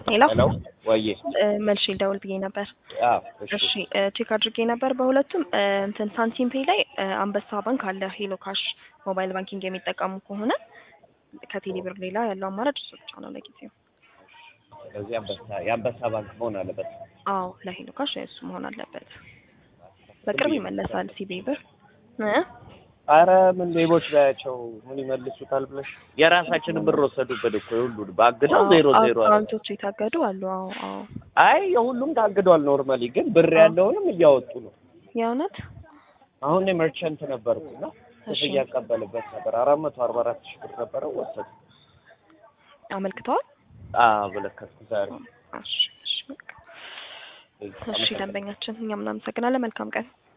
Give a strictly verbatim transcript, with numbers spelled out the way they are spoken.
ሄሎ ሄሎ ወይ መልሼ ልደውል ብዬ ነበር። አዎ እሺ ቼክ አድርጌ ነበር በሁለቱም እንትን ሳንቲም ፔይ ላይ አንበሳ ባንክ አለ ሄሎ ካሽ ሞባይል ባንኪንግ የሚጠቀሙ ከሆነ ከቴሌ ብር ሌላ ያለው አማራጭ እሱ ብቻ ነው ለጊዜው። ስለዚህ አንበሳ የአንበሳ ባንክ መሆን አለበት። አዎ ለሄሎ ካሽ እሱ መሆን አለበት። በቅርብ ይመለሳል ሲቢ ብር እ አረ ምን ሌቦች ባያቸው ምን ይመልሱታል ብለሽ የራሳችንን ብር ወሰዱበት እኮ ሁሉን ባግደው ዜሮ ዜሮ አለ። አካውንቶቹ የታገዱ አሉ። አዎ አዎ አይ የሁሉም ታግዷል። ኖርማሊ ግን ብር ያለውንም እያወጡ ነው። የእውነት አሁን የመርቸንት ነበርኩና ክፍያ ያቀበልበት ነበር አራት መቶ አርባ አራት ሺህ ብር ነበረ ወሰዱ። አመልክተዋል? አዎ በለከትኩ ዛሬ። እሺ እሺ እሺ ደንበኛችን እኛም እናመሰግናለን። መልካም ቀን።